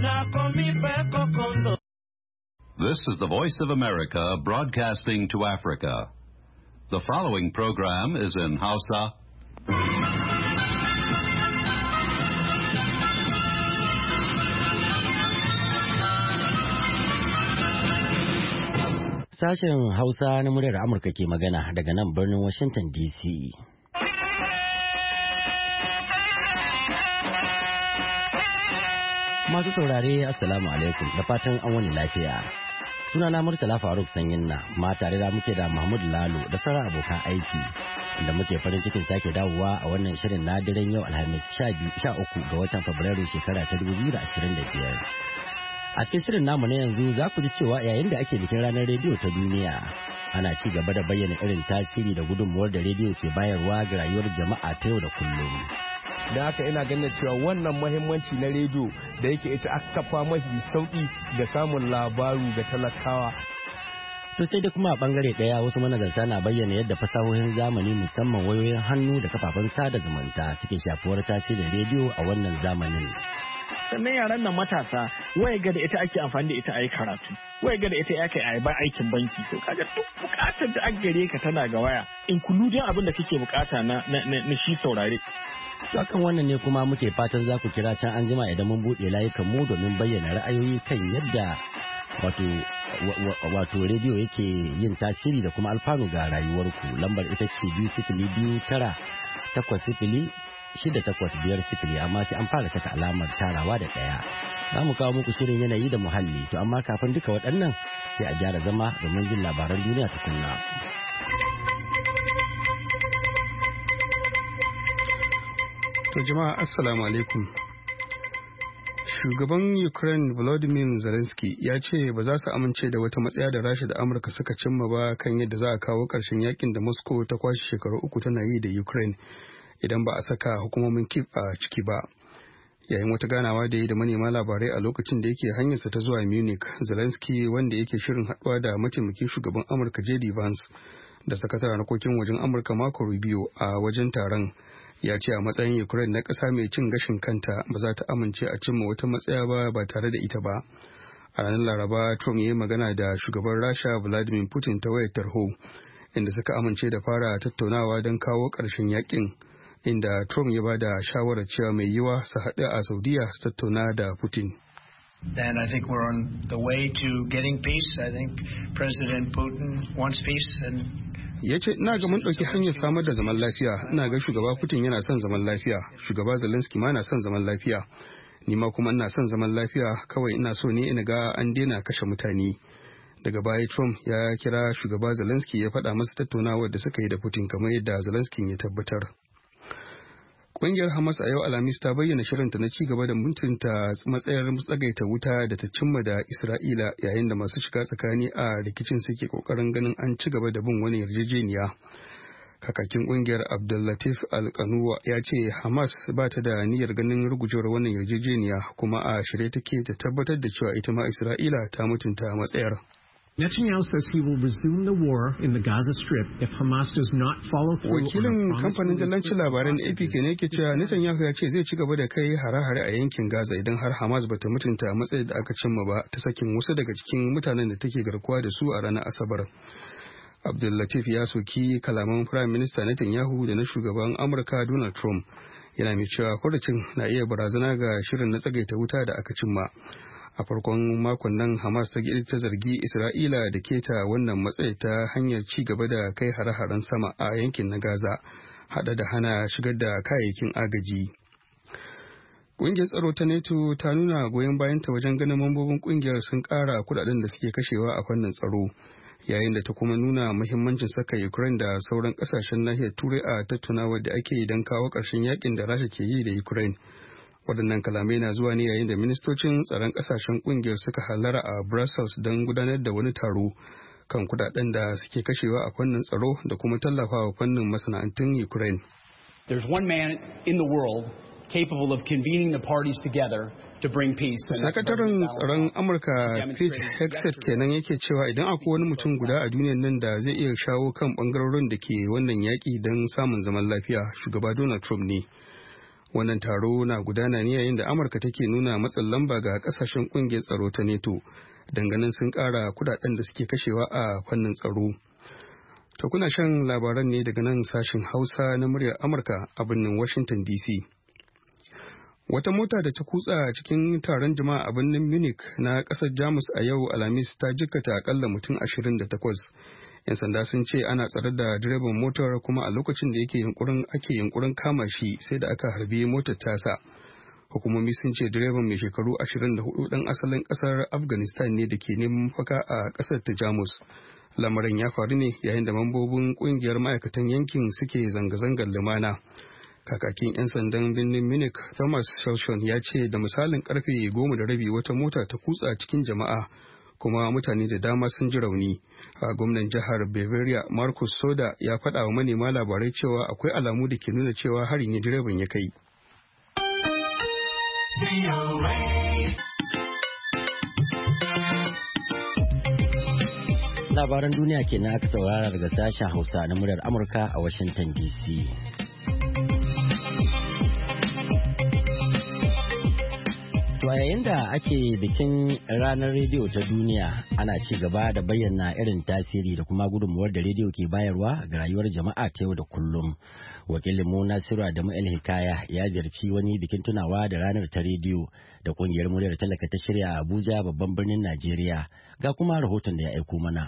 This is the Voice of America broadcasting to Africa. The following program is in Hausa. Sashen Hausa na muryar Amurka ke magana daga nan birnin Washington DC. Masu saurare Assalamu alaikum da fatan an wani lafiya. Sunana Murtala Faruk Sanyinna, ma tare da muke da Mahmud Lalo da sauran abokan aiki inda muke farin cikin sake dawowa a wannan shirin na daren yau Alhamis 13 ga watan Fabrairu shekara ta 2025. A cikin shirin namu na yanzu za ku ji cewa yayin da ake bikin ranar rediyo ta duniya ana ci gaba da bayyana irin tasiri da gudunmuwar da rediyo ke bayarwa ga rayuwar jama'a ta yau da kullum. Da haka ina ganin cewa wannan mahimmanci na rediyo da yake ita aka kafa mafi sauki ga samun labaru ga talakawa. To sai da kuma a bangare daya wasu manazarta na bayyana yadda fasahohin zamani musamman wayoyin hannu da kafafen sada zumunta suke shafuwar tasirin rediyo a wannan zamanin. Sannan yaran nan matasa waya ga da ita ake amfani da ita a yi karatu, waya ga da ita ake a ba aikin banki. To kaga duk bukatar da aka gare ka tana ga waya, including abin da kake bukata na shi saurare. Akan wannan ne kuma muke fatan za ku kira can an jima idan mun buɗe layukan mu domin bayyana ra'ayoyi kan yadda wato rediyo yake yin tasiri da kuma alfanu ga rayuwarku. Lambar ita ce 2-0-9-8-6-5-0 amma sai an fara saka alamar tarawa da ɗaya. Za mu kawo muku shirin yanayi da muhalli, to amma kafin duka waɗannan sai a gyara zama domin jin labaran duniya tukunna. To jama'a assalamu alaikum. Shugaban Ukraine Volodymyr Zelensky ya ce ba za su amince da wata matsaya da Rasha da Amurka suka cimma ba kan yadda za a kawo ƙarshen yakin da Moscow ta kwashe shekaru 3 tana yi da Ukraine idan ba a saka hukumomin Kyiv a ciki ba. Yayin wata ganawa da yi da manema labarai a lokacin da yake hanyarsa ta zuwa Munich, Zelensky wanda yake shirin haɗuwa da mataimakin shugaban Amurka JD Vance da sakataren harkokin wajen Amurka Marco Rubio a wajen taron ya ce a matsayin Ukraine na ƙasa mai cin gashin kanta ba za ta amince a cimma wata matsaya ba tare da ita ba. A ranar Laraba, Trump ya yi magana da shugaban Rasha Vladimir Putin ta wayar tarho, inda suka amince da fara tattaunawa don kawo ƙarshen yakin, inda Trump ya ba da shawarar cewa mai yiwa su haɗu a Saudiya su tattauna da Putin. And I think we're on the way to getting peace. I think President Putin wants peace and ya ce ina ga mun ɗauki hanyar samar da zaman lafiya. Ina ga shugaba Putin yana son zaman lafiya, shugaba Zelensky ma na son zaman lafiya, ni ma kuma ina son zaman lafiya, kawai ina so ne ina ga an daina kashe mutane. Daga baya Trump ya kira shugaba Zelensky ya faɗa masa tattaunawar da suka yi da Putin kamar yadda Zelensky ya tabbatar. Ƙungiyar Hamas a yau Alhamis ta bayyana shirinta na ci gaba da mutunta matsayar tsagaita wuta da ta cimma da Isra'ila yayin da masu shiga tsakani a rikicin suke kokarin ganin an ci gaba da bin wani yarjejeniya. Kakakin ƙungiyar Abdullatif Al-Qanuwa ya ce Hamas ba ta da niyyar ganin rugujewar wannan yarjejeniya kuma a shirye take ta tabbatar da cewa ita ma Isra'ila ta mutunta matsayar. Netanyahu says he will resume the war in the Gaza Strip if Hamas does not follow through. Wakilin kamfanin dillancin labaran AP ne ke cewa Netanyahu ya ce zai ci gaba da kai hare-hare a yankin Gaza idan har Hamas bata mutunta matsayin da aka cimma ba ta sakin wasu daga cikin mutanen da take garkuwa da su a ranar Asabar. Abdul Latif ya soki kalaman Prime Minister Netanyahu da na shugaban Amurka Donald Trump, yana mai cewa furucin na iya barazana ga shirin na tsagaita wuta da aka cimma. A farkon makon nan Hamas ta zargi Isra'ila da keta wannan matsayi ta hanyar ci gaba da kai hare-haren sama a yankin na Gaza, hada da hana shigar da kayayyakin agaji. Ƙungiyar tsaro ta NATO ta nuna goyon bayanta wajen ganin mambobin ƙungiyar sun ƙara kudaden da suke kashewa a fannin tsaro, yayin da ta kuma nuna muhimmancin saka Ukraine da sauran ƙasashen nahiyar Turai a tattaunawar da ake yi don kawo ƙarshen yakin da Rasha ke yi da Ukraine. Waɗannan kalamai na zuwa ne yayin da ministocin tsaron ƙasashen ƙungiyar suka hallara a Brussels don gudanar da wani taro kan kudaden da suke kashewa a fannin tsaro da kuma tallafawa fannin masana'antun Ukraine. There's one man in the world capable of convening the parties together to bring peace. Sakataren tsaron Amurka Pete Hegseth kenan yake cewa idan akwai wani mutum guda a duniyar nan da zai iya shawo kan bangarorin da ke wannan yaƙi don samun zaman lafiya, shugaba Donald Trump ne. Wannan taro na gudana ne yayin da Amurka take nuna matsin lamba ga kasashen kungiyar tsaro ta NATO danganin sun kara kudaden da suke kashewa a fannin tsaro. To kuna shan labaran ne daga nan sashen Hausa na muryar Amurka a birnin Washington DC. Wata mota da ta kutsa cikin taron jama'a a birnin Munich na kasar Jamus a yau Alhamis ta jikkata akalla mutum 28. 'Yan sanda sun ce ana tsare da direban motar kuma a lokacin da ake yunkurin kama shi sai da aka harbi motar tasa. Hukumomi sun ce direban mai shekaru 24 ɗan asalin ƙasar Afghanistan ne da ke neman mafaka a ƙasar ta Jamus. Lamarin ya faru ne yayin da mambobin ƙungiyar ma'aikatan yankin suke zanga-zangar lumana. Kakakin 'yan sandan birnin Munich Thomas Schauschon ya ce da misalin karfe 10:30 wata mota ta kutsa cikin jama'a kuma mutane da dama sun ji rauni. A gwamnan jihar Bavaria Markus Soda ya faɗa wa manema labarai cewa akwai alamu da ke nuna cewa hari ne direban ya kai. Labaran duniya kenan aka saurara daga sashen Hausa na muryar Amurka a Washington DC. To a yayin da ake bikin ranar rediyo ta duniya ana ci gaba da bayyana irin tasiri da kuma gudunmuwar da rediyo ke bayarwa ga rayuwar jama'a ta yau da kullum. Wakilin mu Nasiru Adamu El-Hikaya ya ziyarci wani bikin tunawa da ranar ta rediyo da kungiyar muryar talaka ta shirya a Abuja babban birnin Najeriya. Ga kuma rahoton da ya aiko mana.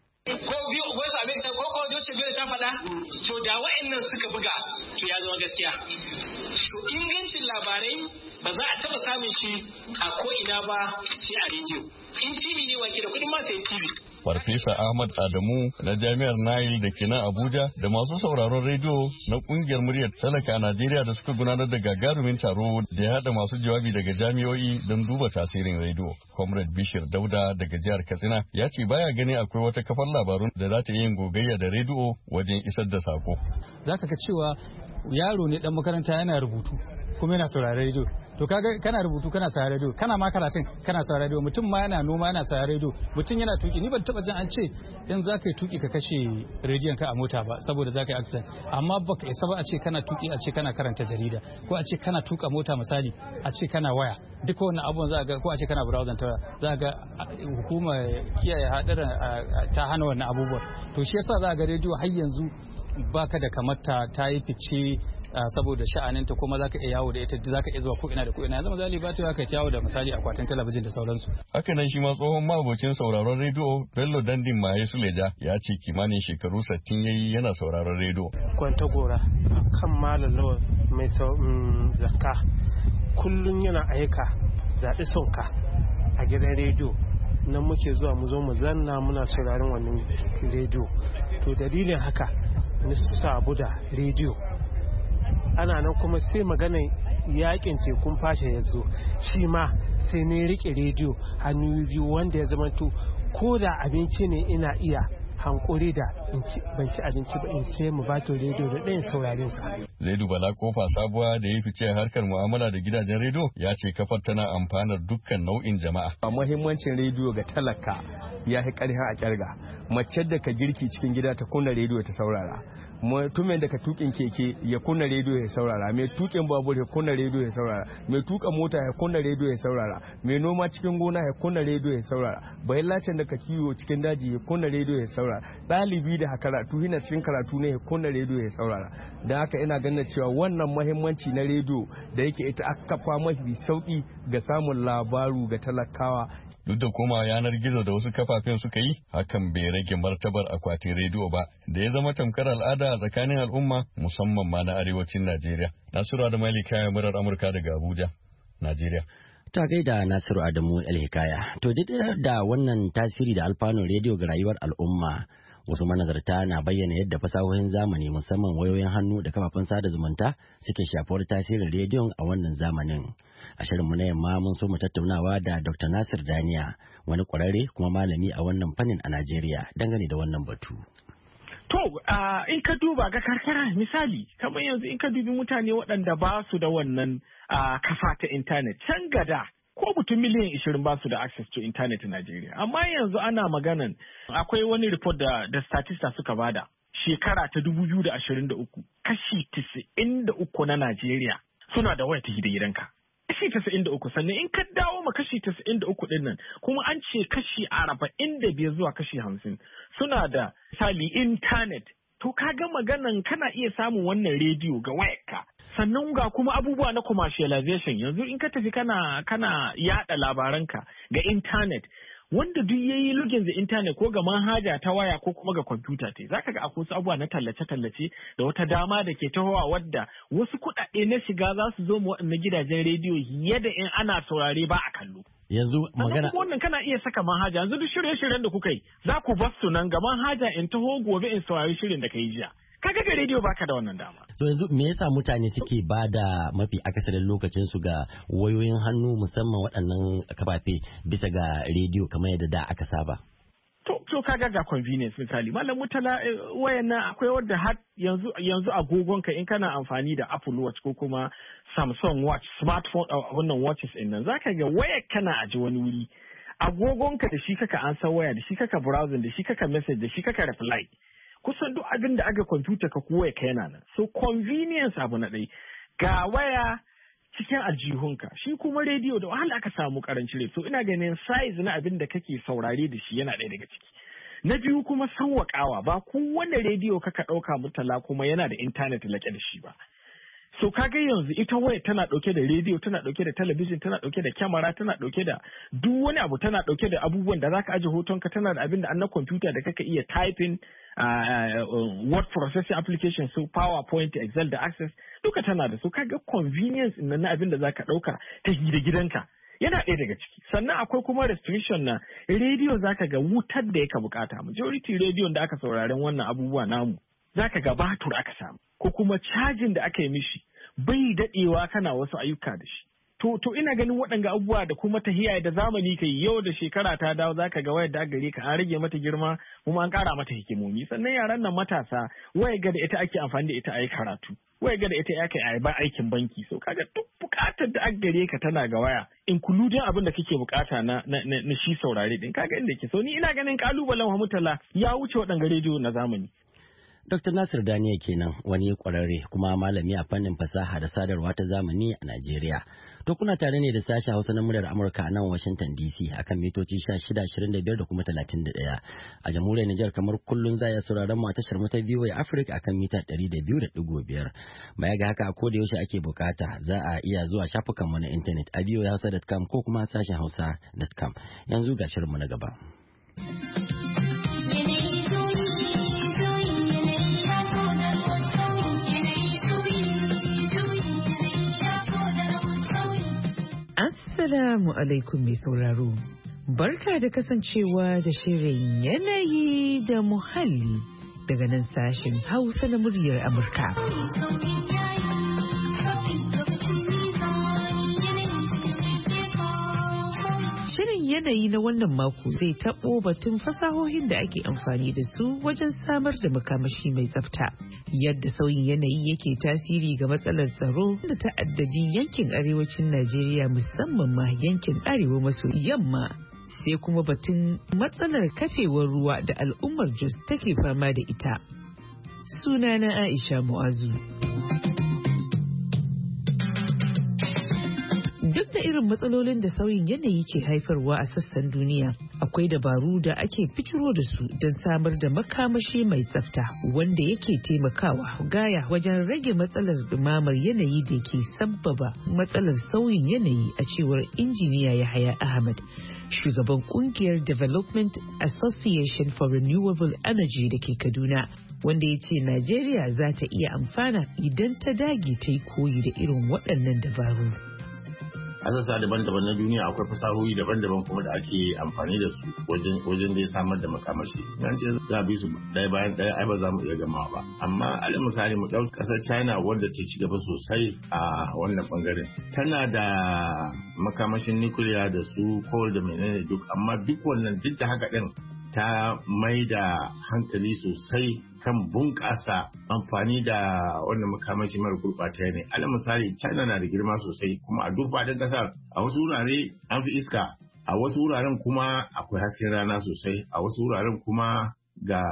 Ta faɗa to da wa'annan suka buga to ya zama gaskiya. To ingancin labarai ba za a taɓa samun shi a ko'ina ba sai a rediyo. In TV ne wake da kuɗin ma sai TV. Farfesa Ahmad Adamu na Jami'ar Nile da ke nan Abuja da masu sauraron rediyo na kungiyar muryar talaka a Najeriya da suka gudanar da gagarumin taro da ya haɗa masu jawabi daga jami'o'i don duba tasirin rediyo. Comrade Bishir Dauda daga jihar Katsina ya ce baya gani akwai wata kafar labarun da za ta yi yin gogayya da rediyo wajen isar da sako. Za ka ga cewa yaro ne dan makaranta yana rubutu kuma yana sauraron rediyo. To kaga kana rubutu kana sauraron rediyo, kana ma karatun kana sauraron rediyo, mutum ma yana noma yana sauraron rediyo, mutum yana tuki. Ni ban taba jin an ce in za ka yi tuki ka kashe rediyon ka a mota ba saboda za ka yi accident, amma baka isa ba a ce kana tuki a ce kana karanta jarida ko a ce kana tuka mota misali a ce kana waya, duka wannan abubuwan za ga ko a ce kana browser ta za ga hukumar kiyaye hadarin ta hana wannan abubuwan. To shi yasa za ga rediyo har yanzu baka da kamata ta yi fice saboda sha'aninta kuma zaka iya yawo da ita zaka iya zuwa ko ina da ko ina yanzu misali ba ta ka yawo da misali akwatin talabijin da sauransu. Haka nan shi ma tsohon mabocin sauraron rediyo Bello Dandin Maye Suleja ya ce kimanin shekaru 60 yayi yana sauraron rediyo. Kwanta gora kan malam lawa mai zakka kullun yana aika zaɓi sonka a gidan rediyo nan muke zuwa mu zo mu zanna muna sauraron wannan rediyo. To dalilin haka ni sabu da rediyo ana nan kuma sai maganar yakin tekun fashe ya zo shi ma sai ne rike rediyo hannu biyu wanda ya zama to ko da abinci ne ina iya hankuri da ban ci abinci ba in sai mu bato rediyo da ɗayan sauraren sa. Zaidu Bala Kofa Sabuwa da ya fice harkar mu'amala da gidajen rediyo ya ce kafar tana amfanar dukkan nau'in jama'a. Muhimmancin rediyo ga talaka ya fi ƙarfin a ƙyarga. Mace da ka girki cikin gida ta kunna rediyo ta saurara. Mutumin da ka tukin keke ya kunna rediyo ya saurara, mai tukin babur ya kunna rediyo ya saurara, mai tuka mota ya kunna rediyo ya saurara, mai noma cikin gona ya kunna rediyo ya saurara, bayan lacin da ka kiwo cikin daji ya kunna rediyo ya saurara, ɗalibi da karatu hina cikin karatu ne ya kunna rediyo ya saurara. Da haka ina ganin cewa wannan muhimmanci na rediyo da yake ita aka kafa mafi sauki ga samun labaru ga talakawa. Duk da koma yanar gizo da wasu kafafen suka yi, hakan bai rage martabar akwatin rediyo ba, da ya zama tamkar al'ada a tsakanin al'umma musamman ma na arewacin Najeriya. Nasiru Adamu El-Hikaya, murar Amurka daga Abuja, Najeriya. Ta gaida Nasiru Adamu El-Hikaya. To duk da wannan tasiri da alfanun rediyo ga rayuwar al'umma, wasu manazarta na bayyana yadda fasahohin zamani musamman wayoyin hannu da kafafen sada zumunta suke shafuwar tasirin rediyon a wannan zamanin. A shirinmu na yamma mun so mu tattaunawa da Dr. Nasir Daniya, wani kwararre kuma malami a wannan fannin a Najeriya dangane da wannan batu. To, in ka duba ga karkara misali, kamar yanzu in ka dubi mutane waɗanda ba su da wannan kafa ta intanet, can gada ko mutum miliyan 20 ba su da access to internet a Najeriya. Amma yanzu ana maganan akwai wani report da Statista suka bada shekara ta 2023 kashi 93 na Najeriya suna da waya ta gidanka. Kashi 93 sannan in ka dawo ma kashi 93 din nan kuma an ce kashi 45 zuwa kashi 50 suna da misali intanet. To ka ga maganan kana iya samun wannan rediyo ga wayarka. Sannan ga kuma abubuwa na commercialization yanzu in ka tafi kana yada labaranka ga intanet. Wanda duk yayi login da intanet ko ga manhaja ta waya ko kuma ga kwamfuta ta zaka ga akwai wasu abubuwa na tallace-tallace da wata dama da ke tahowa wadda wasu kuɗaɗe na shiga za su zo mu waɗannan gidajen rediyo yadda in ana saurare ba a kallo. Yanzu magana wannan kana iya saka manhaja yanzu duk shirye-shiryen da kuka yi za ku bar su nan ga manhaja in taho gobe in saurari shirin da ka yi jiya. Kaga ga rediyo baka da wannan dama. To yanzu me yasa mutane suke ba da mafi akasarin lokacin su ga wayoyin hannu musamman waɗannan kafafe bisa ga rediyo kamar yadda da aka saba? To kaga ga convenience misali Malam Murtala wayan nan akwai wadda har yanzu agogonka in kana amfani da Apple Watch ko kuma Samsung Watch smartphone wannan watches din nan zaka ga wayar kana aje wani wuri agogonka da shi kaka ansa waya da shi kaka browsing da shi kaka message da shi kaka reply. Kusan duk abin da aka kwamfuta ka kuwa ka yana nan. So convenience abu na ɗai. Ga waya cikin aljihunka. Shi kuma rediyo da wahala aka samu karanci rai. So ina ganin size na abin da kake saurare da shi yana ɗaya daga ciki. Na biyu kuma sauwaƙawa ba kowane rediyo kaka ɗauka Murtala kuma yana da intanet laƙe da shi ba. So kaga yanzu ita waya tana ɗauke da rediyo, tana ɗauke da talabijin, tana ɗauke da kyamara, tana ɗauke da duk wani abu, tana ɗauke da abubuwan da zaka aje hotonka, tana da abin da an na kwamfuta da kaka iya typing, word processing application su PowerPoint, Excel da Access duka tana da su. Kaga convenience na abin da zaka ɗauka ta gidanka yana ɗaya daga ciki. Sannan akwai kuma restriction na rediyo zaka ga wutar da yaka bukata. Majority rediyon da aka sauraren wannan abubuwa namu zaka ga batur aka samu ko kuma cajin da aka yi mishi bai daɗewa kana wasu ayyuka da shi. To ina ganin waɗanga abubuwa da kuma tahiya da zamani kai yau da shekara ta dawo zaka ga wayar da gare ka an rage mata girma kuma an ƙara mata hikimomi. Sannan yaran nan matasa wayar ga da ita ake amfani da ita a yi karatu. Wayar ga da ita ake a ba aikin banki. So kaga duk buƙatar da gare ka tana ga waya including abin da kake buƙata na shi saurare din kaga inda ke. So ni ina ganin kalubalen Murtala ya wuce waɗanga rediyo na zamani. Dr. Nasir Daniya kenan wani kwararre kuma malami a fannin fasaha da sadarwa ta zamani a Najeriya. To kuna tare ne da sashen Hausa na muryar Amurka a nan Washington DC akan mitoci 1625 da kuma 31. A jamhuriyar Nijar kamar kullun za ya sauraron mu a tashar mu ta VOA Africa akan mita 200.5. Baya ga haka ko da yaushe ake bukata za a iya zuwa shafukan mu na intanet a voahausa.com ko kuma sashen hausa.com. Yanzu ga shirin mu na gaba. Assalamu alaikum mai sauraro. Barka da kasancewa da shirin yanayi da muhalli daga nan sashen Hausa na muryar Amurka. Shirin yanayi na wannan mako zai taɓo batun fasahohin da ake amfani da su wajen samar da makamashi mai tsafta. Yadda sauyin yanayi yake tasiri ga matsalar tsaro da ta'addabi yankin arewacin Najeriya musamman ma yankin arewa maso yamma. Sai kuma batun matsalar kafewar ruwa da al'ummar Jos take fama da ita. Sunana Aisha Mu'azu. Duk da irin matsalolin da sauyin yanayi ke haifarwa a sassan duniya, akwai dabaru da ake fitiro da su don samar da makamashi mai tsafta wanda yake taimakawa gaya wajen rage matsalar dumamar yanayi da ke sabbaba matsalar sauyin yanayi a cewar injiniya Yahaya Ahmad, shugaban kungiyar Development Association for Renewable Energy da ke Kaduna, wanda ya ce Najeriya za ta iya amfana idan ta dage ta yi koyi da irin waɗannan dabaru. a sassa daban-daban na duniya akwai fasahohi daban-daban kuma da ake amfani da su wajen zai samar da makamashi. Nan ce za a bi su ɗaya bayan ɗaya ai ba za mu iya gama ba. Amma alal misali mu ɗauki ƙasar China wadda ta ci gaba sosai a wannan ɓangaren. Tana da makamashin nukiliya da su coal da menene duk amma duk wannan duk da haka ɗin ta mai da hankali sosai kan bunƙasa amfani da wannan makamashi mara gurɓata ne. Alal misali China na da girma sosai kuma a duk faɗin ƙasar a wasu wurare an fi iska, a wasu wuraren kuma akwai hasken rana sosai, a wasu wuraren kuma ga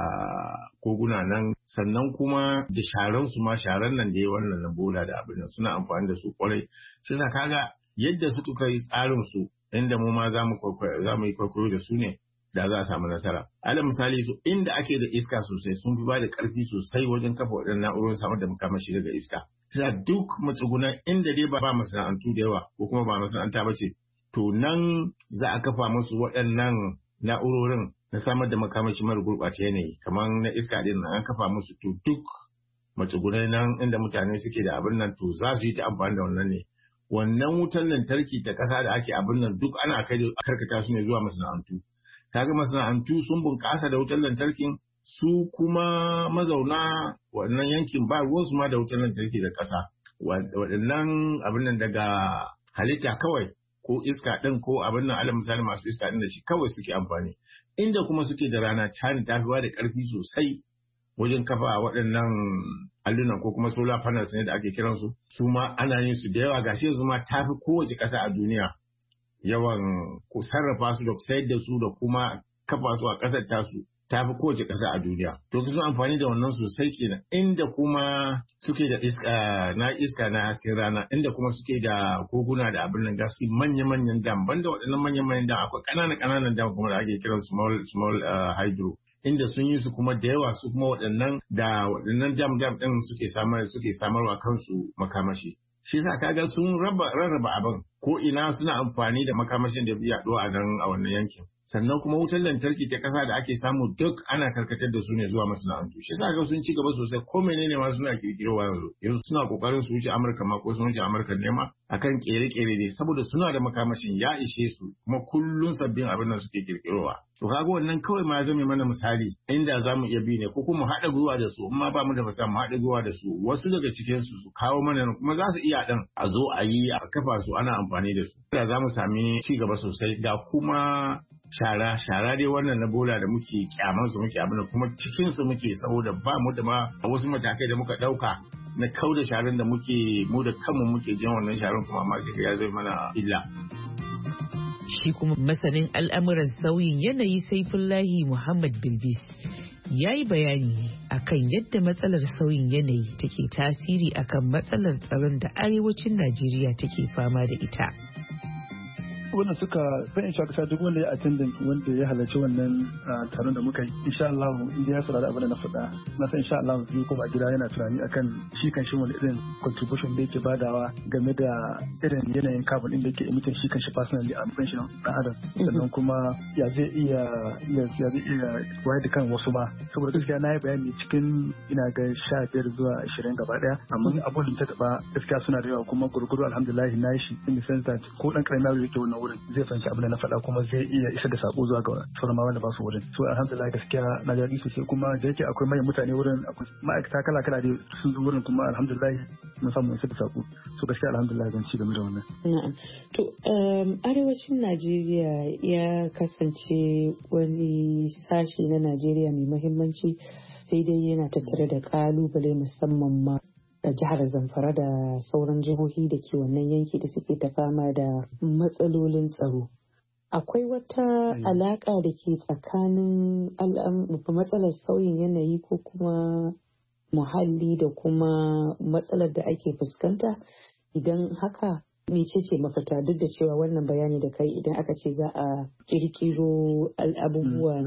koguna nan, sannan kuma da sharan nan da ya wannan na bola da abin nan suna amfani da su kwarai. Shi yasa kaga yadda suka yi tsarin su inda mu ma za mu yi kwaikwayo da su ne da za a samu nasara. Alal misali su inda ake da iska sosai sun fi ba da ƙarfi sosai wajen kafa waɗannan na'urorin samar da makamashi daga iska. Sai duk matsugunan inda dai ba masana'antu da yawa ko kuma ba masana'anta ba ce, to nan za a kafa musu waɗannan na'urorin na samar da makamashi mara gurɓata yanayi kamar na iska din nan an kafa musu, to duk matsugunai nan inda mutane suke da abin nan to za su yi ta amfani da wannan ne. Wannan wutar lantarki ta ƙasa da ake abin nan duk ana karkata su ne zuwa masana'antu. Kaga masana'antu sun bunƙasa da wutar lantarkin, su kuma mazauna wannan yankin ba ruwansu ma da wutar lantarki da ƙasa. Waɗannan abin nan daga halitta kawai ko iska ɗin ko abin nan alal misali masu iska ɗin da shi kawai suke amfani. Inda kuma suke da rana China ta fi da ƙarfi sosai wajen kafa waɗannan allunan ko kuma solar panels ne da ake kiransu, su ma ana yin su da yawa, gashi yanzu ma ta fi kowace ƙasa a duniya yawan sarrafa su da sayar da su da kuma kafa su a ƙasar tasu ta fi kowace ƙasa a duniya. To sun amfani da wannan sosai kenan. Inda kuma suke da iska na hasken rana, inda kuma suke da koguna da abin nan gasi manya-manyan dam, banda waɗannan manya-manyan dam akwai ƙananan dam kuma da ake kiran small hydro. Inda sun yi su kuma da yawa, su kuma waɗannan dam ɗin suke samarwa kansu makamashi. Shi yasa kaga sun rarraba abin ko ina suna amfani da makamashin da biya a nan a wannan yankin. Sannan kuma wutar lantarki ta ƙasa da ake samu duk ana karkatar da su ne zuwa masana'antu. Shi yasa ga sun ci gaba sosai, ko menene ma suna kirkirowa yanzu suna kokarin su wuce Amurka ma ko sun wuce Amurka ne ma akan kere-kere ne, saboda suna da makamashin ya ishe su kuma kullun sabbin abin nan suke kirkirowa. To kaga wannan kawai ma zame mana misali inda za mu iya bi ne ko kuma haɗa gwiwa da su, amma ba mu da fasaha mu haɗa gwiwa da su, wasu daga cikin su kawo mana kuma za su iya ɗan a zo a yi a kafa su ana amfani da su. Da za mu sami ci gaba sosai, ga kuma shara dai wannan na bola da muke kyaman su muke abin kuma cikin su muke, saboda ba mu da ma wasu matakai da muka dauka na kauda sharan da muke mu da kanmu muke jin wannan sharan kuma amma sai ya zai mana illa. Shi kuma masanin al'amuran sauyin yanayi Saifullahi Muhammad Bilbis ya yi bayani akan yadda matsalar sauyin yanayi take tasiri akan matsalar tsaron da arewacin Najeriya take fama da ita. Wannan suka zan insha Allah duk wanda ya attendant wanda ya halarci wannan taron da muka yi, insha Allah inda ya saurari abin da na faɗa, na san insha Allah zai koma gida yana tunani akan shi kan shi wani irin contribution da yake badawa game da irin yanayin carbon din da yake emitting shi kan shi personally a matsayin shi na adam, sannan kuma ya zai iya wayar da kan wasu ma, saboda gaskiya na yi bayani cikin ina ga 15 zuwa 20 gaba daya, amma abun da ta taba gaskiya suna da yawa kuma gurguru alhamdulillah na yi shi in the sense that ko dan karamin yaro yake wannan wurin zai fahimci abin da na faɗa kuma zai iya isa da sako zuwa ga sauran ma wanda ba su wurin. So alhamdulillah gaskiya na ji daɗi sosai, kuma da yake akwai manyan mutane wurin, akwai ma'aikata kala-kala da sun zo wurin, kuma alhamdulillah mun samu isa da sako. So gaskiya alhamdulillah zan ci game da wannan. Na'am. To arewacin Najeriya ya kasance wani sashi na Najeriya mai muhimmanci, sai dai yana tattare da kalubale musamman ma da jihar Zamfara da sauran jihohi da ke wannan yanki da suke ta fama da matsalolin tsaro. Akwai wata alaƙa da ke tsakanin matsalar sauyin yanayi ko kuma muhalli da kuma matsalar da ake fuskanta? Idan haka, mecece mafita, duk da cewa wannan bayani da kai idan aka ce za a kirkiro abubuwa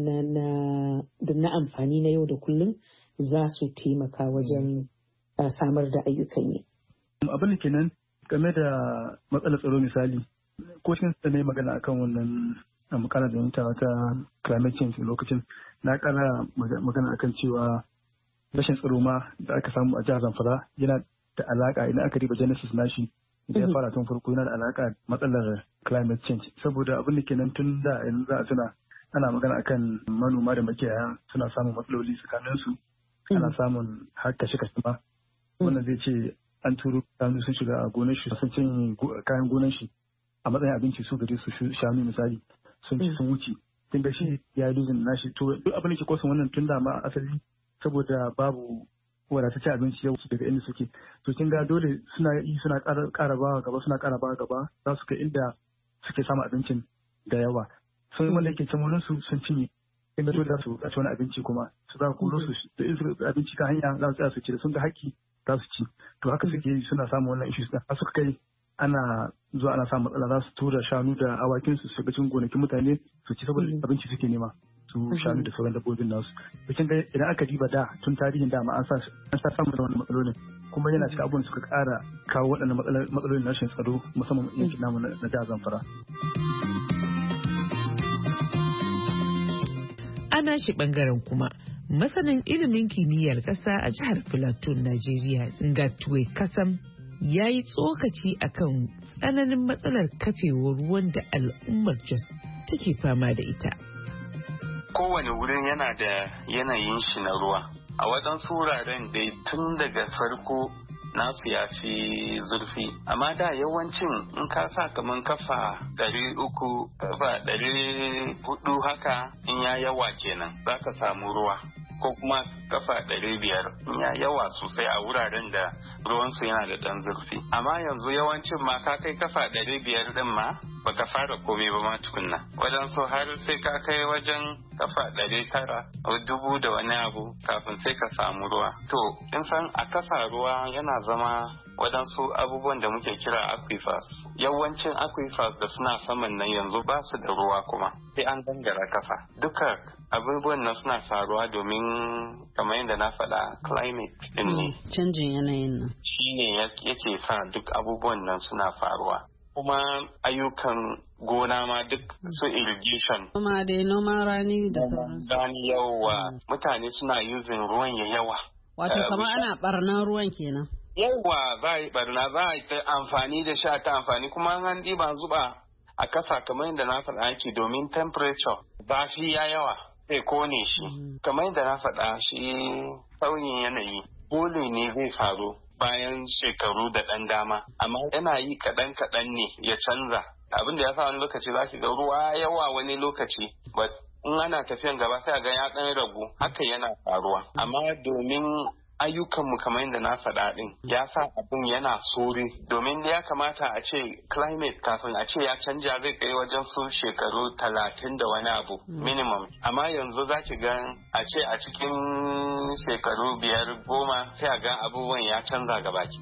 na amfani na yau da kullum za su taimaka wajen samar da ayyukan yi. Abin da kenan game da matsalar tsaro misali, ko cikin da na yi magana akan wannan makala da ta wata climate change lokacin, na kara magana akan cewa rashin tsaro ma da aka samu a jihar Zamfara yana da alaka, idan aka riba genesis nashi da ya fara tun farko, yana da alaka matsalar climate change, saboda abin da kenan tun da yanzu za a tuna ana magana akan manoma da makiyaya suna samun matsaloli tsakaninsu, ana samun har kashe-kashe ma. Wannan zai ce an turo shanu sun shiga a gonar shi sun cin kayan gonar shi a matsayin abinci su gare su shanu misali sun ci sun wuce, kin ga shi ya yi luzin nashi. To duk abin da ke kosan wannan tun da ma asali saboda babu wadatacce abinci yau daga inda suke, to kin ga dole suna ƙara bawa gaba za su kai inda suke samun abincin da yawa, sun wanda yake can wurin su sun cinye. inda dole za su ci wani abinci kuma su za ku su da in su abinci kan hanya za su tsaya su ci da sun ga haƙƙi za su ci to haka suke yi suna samun wannan issues din suka kai ana zuwa ana samun matsala za su tura shanu da awakin su shiga cikin gonakin mutane su ci saboda abinci suke nema su shanu da sauran dabbobin nasu bikin da idan aka diba da tun tarihin dama an sa samun da wannan matsalolin kuma yana cikin abubuwan suka ƙara kawo waɗannan matsalolin na rashin tsaro musamman yankin namu na da Zamfara. Ana shi bangaren kuma masanin ilimin kimiyyar ƙasa a jihar Plateau, Najeriya, Ngatwe Kasam ya yi tsokaci akan tsananin matsalar kafewar ruwan da al'ummar Jos take fama da ita. Kowane wurin yana da yanayin shi na ruwa. A waɗansu wuraren dai tun daga farko nasu ya fi zurfi. Amma da yawancin in ka sa kaman kafa 300, kafa 400 haka in ya yawa kenan za ka samu ruwa. Ko kuma kafa 500 in ya yawa sosai a wuraren da ruwansu yana da ɗan zurfi. Amma yanzu yawancin ma ka kai kafa 500 ɗin ma baka fara komai ba ma tukunna. Wadansu har sai ka kai wajen kafa 900, 1000 da wani abu kafin sai ka samu ruwa. To in san a kasa ruwa yana zama wadansu abubuwan da muke kira aquifers. Yawancin aquifers da suna saman nan yanzu ba su da ruwa kuma sai an gangara kasa. Duka abubuwan nan suna faruwa domin kamar yadda na faɗa climate din ne. Canjin yanayin nan. Shi ne yake sa duk abubuwan nan suna faruwa. Kuma ayyukan gona ma duk su irrigation. Kuma dai noman rani da sauransu. Rani yawa mutane suna using ruwan ya yawa. Wato kamar ana barnan ruwan kenan. Yawa za a yi barna za a yi ta amfani da sha ta amfani kuma an ɗiba zuba a kasa kamar yadda na faɗa ake domin temperature zafi ya yawa zai kone shi. Kamar yadda na faɗa shi sauyin yanayi dole ne zai faru bayan shekaru da ɗan dama amma yana yi kaɗan ne ya canza abin da ya sa wani lokaci za ki ga ruwa yawa wani lokaci in ana tafiyan gaba sai a ga ya ɗan ragu haka yana faruwa amma domin ayyukanmu kamar yadda na faɗa ɗin ya sa abin yana sori domin da ya kamata a ce climate kafin a ce ya canja zai kai wajen su shekaru 30 da wani abu minimum amma yanzu za ki ga a ce a cikin shekaru 5-10 sai a ga abubuwan ya canza gabaki.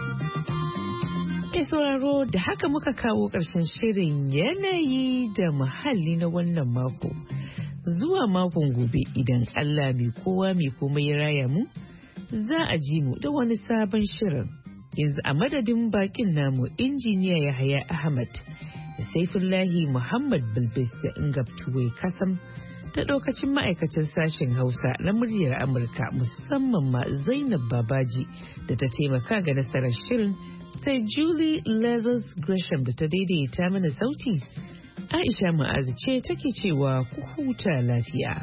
Mai sauraro da haka muka kawo ƙarshen shirin yanayi da muhalli na wannan mako. Zuwa makon gobe idan Allah mai kowa mai komai ya raya mu, za a ji mu da wani sabon shirin. Yanzu a madadin bakin namu injiniya Yahaya Ahmad da Saifullahi Muhammad Bilbis da Ngabtuwe Kasam da ɗaukacin ma'aikacin sashen Hausa na muryar Amurka musamman ma Zainab Babaji da ta taimaka ga nasarar shirin sai Julie Lazarus Gresham da ta daidaita mana sauti. Aisha Ma'azu ce take cewa ku huta lafiya.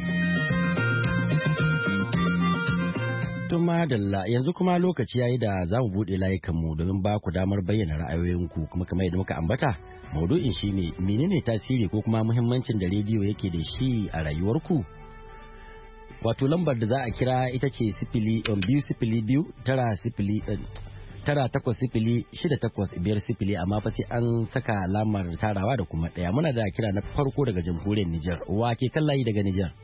Madalla yanzu kuma lokaci yayi da za mu buɗe layukanmu domin ba ku damar bayyana ra'ayoyinku kuma kamar yadda muka ambata maudu'in shine menene tasiri ko kuma muhimmancin da rediyo yake da shi a rayuwarku. Wato lambar da za a kira ita ce 2-9-8-6-8-5-0 amma fa sai an saka lamar tarawa da kuma ɗaya. Muna da kira na farko daga jamhuriyar Nijar. Wa ke kan layi daga Nijar?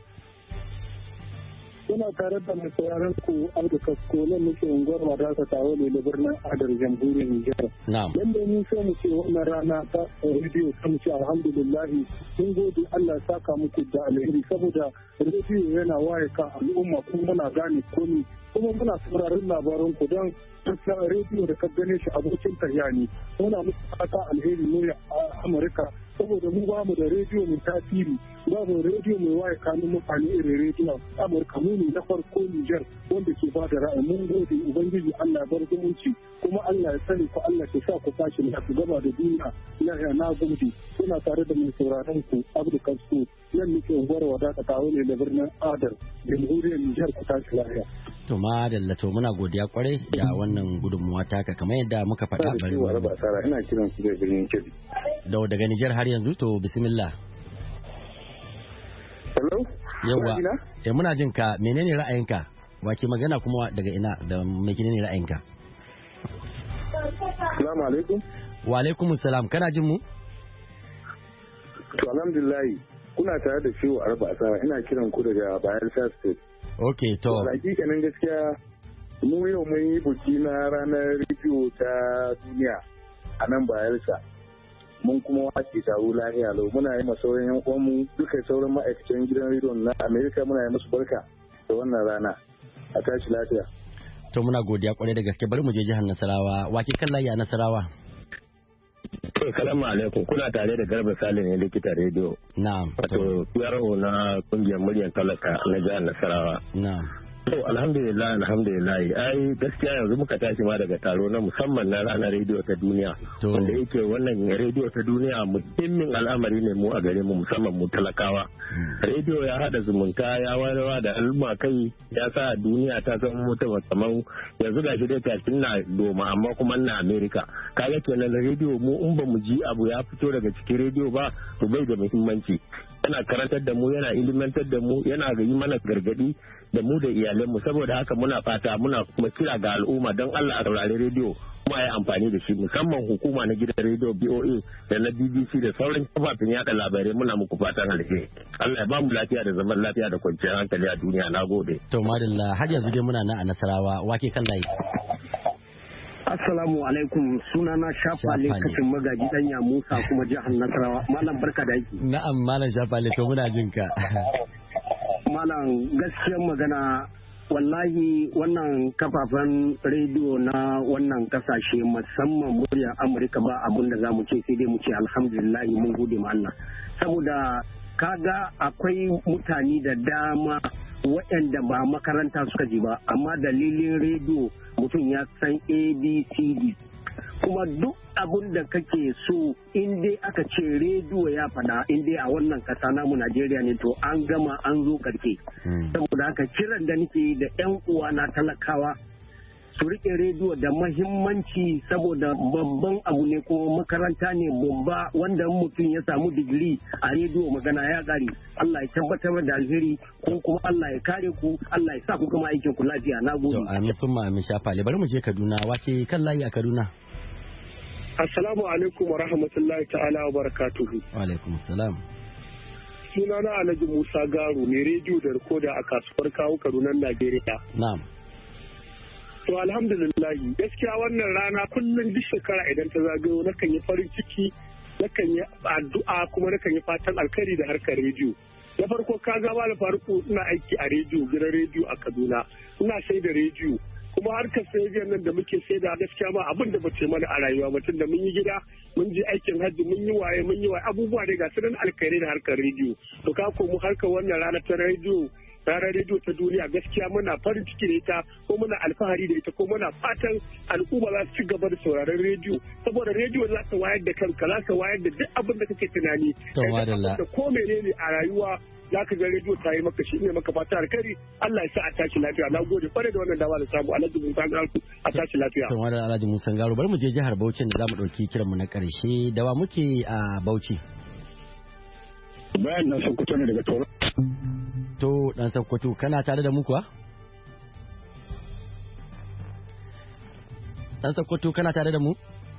Kuna tare da mai sauraron ku Abdu Kasko nan muke unguwar Wadata Tawo ne da birnin Adar jamhuriyar Nijar. Yanda mun so mu ce wannan rana ta rediyo kan ce alhamdulillah mun gode Allah ya saka muku da alheri saboda rediyo yana waye ka al'umma kuma muna gane komai kuma muna sauraron labaran ku don rediyo da ka gane shi abokin tahiya ne muna muku fata alheri ne a Amurka saboda mu ba mu da rediyo mai tasiri babu rediyo mai waye kanun mutane irin rediyon Amurka mu ne na farko Nijar wanda ke ba da ra'ayi mun gode ubangiji Allah bar zumunci kuma Allah ya sani ku Allah ya sa ku tashi ne ku gaba da duniya na gode kuna tare da mai sauraron ku Abdu Kasko nan nake unguwar Wadata Tawo ne da birnin Adar jamhuriyar Nijar ku tashi lafiya. To madalla to muna godiya kwarai da wannan gudunmuwa taka kamar yadda muka faɗa bari ina kiran su da birnin Kebbi. Daga Nijar har yanzu to bismillah. Hello? Yawa. Muna jin ka menene ra'ayinka? Wake magana kuma daga ina da menene ra'ayinka? Assalamu alaikum. Wa alaikum assalam kana jin mu? To alhamdulillah kuna tare da Shehu Arba Asara, ina kiran ku daga Bayelsa State. Okay, to. Hakikanin gaskiya mu yau mun yi buki na ranar rediyo ta duniya a nan Bayelsa. Mun kuma wace taro lahiya lau, muna yi sauran yan uwanmu duka sauran ma'aikatan gidan rediyo na Amerika muna yi musu barka da wannan rana. A tashi lafiya. To muna godiya kwarai da gaske, bari mu je jihar Nasarawa. Wake kan layi a Nasarawa? Salamu alaikum, kuna tare da Garba Sale ne likita rediyo. Na'am. Wato yaro na kungiyar muryar talaka na jihar Nasarawa. Na'am. To alhamdulillah. Ai gaskiya yanzu muka tashi ma daga taro na musamman na ranar rediyo ta duniya. Wanda yake wannan rediyo ta duniya muhimmin al'amari ne mu a gare mu musamman mu talakawa. Rediyo ya hada zumunta ya warewa da al'umma kai ya sa duniya ta zama mutum kamar yanzu gashi dai tashin na doma amma kuma na Amerika. Kaga kenan rediyo mu in ba mu ji abu ya fito daga cikin rediyo ba to bai da muhimmanci. Yana karantar da mu, yana ilimantar da mu, yana yi mana gargadi da mu da iyalanmu, saboda haka muna fata muna kuma kira ga al'umma don Allah a saurari rediyo kuma ya amfani da shi, musamman hukuma na gidan rediyo BOA da na BBC da sauran kafafen yada labarai. Muna muku fatan alheri. Allah ya ba mu lafiya da zaman lafiya da kwanciyar hankali a duniya. Na gode. To madalla, har yanzu dai muna nan a Nasarawa. Wake kan layi? Assalamu alaikum, sunana Shafale kafin magaji danya Musa kuma jihar Nasarawa. Malam barka da aiki. Na'am Malam Shafale, to muna jin ka. Malam gaskiyar magana wallahi wannan kafafen rediyo na wannan kasashe musamman muryar Amurka ba abun da za mu ce sai dai mu ce alhamdulillah mun gode ma Allah. Saboda kaga akwai mutane da dama waɗanda ba makaranta suka ji ba amma dalilin rediyo mutum ya san ABCD kuma duk abun da kake so in dai aka ce rediyo ya faɗa in dai a wannan ƙasa namu Najeriya ne to an gama an zo karke. Saboda haka kiran da nake da 'yan uwa na talakawa su rike rediyo da mahimmanci saboda babban abu ne kuma makaranta ne babba wanda mutum ya samu digiri a rediyo magana ya kare. Allah ya tabbatar da alheri ko kuma Allah ya kare ku, Allah ya sa ku kuma aikin ku lafiya. Na gode. To amin summa amin Shafale, bari mu je Kaduna. Wake kan layi a Kaduna? Assalamu alaikum wa rahmatullahi ta'ala wa barakatuhu. Wa alaikum assalam. Sunana Alhaji Musa Garu ne, rediyo da rikoda a kasuwar kawo Kaduna Najeriya. Na'am. To alhamdulillahi gaskiya wannan rana kullum duk shekara idan ta zagayo nakan yi farin ciki, nakan yi addu'a kuma nakan yi fatan alkhairi da harkar rediyo. Na farko ka ga Malam Faruku ina aiki a rediyo, gidan rediyo a Kaduna. Ina sai da rediyo. Kuma harkar sayar nan da muke sai da gaskiya ba abin da bace mana a rayuwa mutum da mun yi gida mun je aikin hajji mun yi waye abubuwa dai ga su nan alkhairi da harkar rediyo. To ka ko mu harkar wannan rana ta rediyo, ranar rediyo ta duniya gaskiya muna farin ciki da ita ko muna alfahari da ita ko muna fatan al'umma za su ci gaba da sauraron rediyo saboda rediyo za ta wayar da kanka, za ta wayar da duk abin da kake tunani da ko menene a rayuwa za ka ga rediyo ta yi maka shi ne maka fata alkhairi. Allah ya sa a tashi lafiya. Na gode kwarai da wannan dama da samu. Alhaji Musa Garu a tashi lafiya. To wannan Alhaji Musa Garu, bari mu je jihar Bauchi da zamu dauki kiran mu na karshe. Da wa muke a Bauchi? Bayan nan Sokoto ne daga Toro. To dan Sokoto kana tare da mu kuwa? Dan Sokoto kana tare da mu?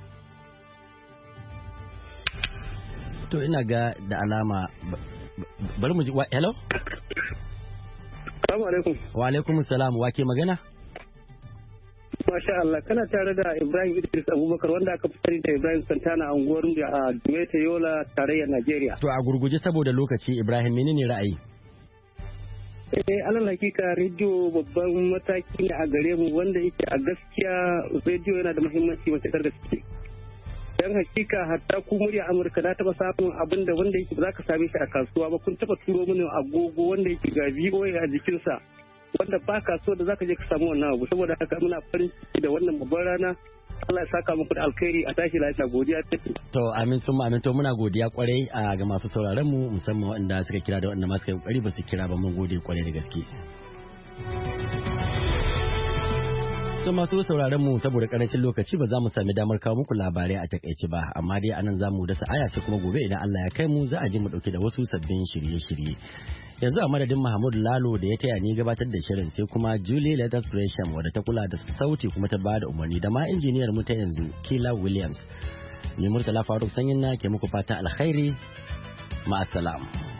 To ina ga da alama bari mu ji hello. Assalamu alaikum. Wa alaikum assalam. Wa ke magana? Masha Allah, kana tare da Ibrahim Idris Abubakar wanda aka fitar da Ibrahim Santana a unguwar a Duweta Yola tarayyar Najeriya. To a gurguje saboda lokaci Ibrahim menene ra'ayi? Alal hakika rediyo babban mataki ne a gare mu wanda yake a gaskiya rediyo yana da muhimmanci matuƙar gaske. Dan hakika hatta ku murya Amurka na taba samun abin da wanda yake ba za ka same shi a kasuwa ba, kun taba turo mini agogo wanda yake ga VOA a jikinsa wanda ba ka so da zaka je ka samu wannan abu. Saboda haka muna farin ciki da wannan babban rana. Allah ya saka muku da alkhairi, a tashi lafiya. Godiya take. To amin sun amin. To muna godiya kwarai ga masu sauraron mu musamman waɗanda suka kira da waɗanda ma suka yi kokari ba su kira ba, mun gode kwarai da gaske. To masu sauraron mu saboda karancin lokaci ba za mu sami damar kawo muku labarai a takaice ba, amma dai anan za mu dasa aya sai kuma gobe idan Allah ya kai mu za a je mu dauke da wasu sabbin shirye-shirye. Yanzu a madadin Mahmud Lalo da ya taya ni gabatar da shirin sai kuma Julie Letters Gresham wadda ta kula da sauti kuma ta bada umarni da ma injiniyar mu ta yanzu Kila Williams. Ni Murtala Faruk Sanyin na ke muku fata alkhairi. Ma'assalam.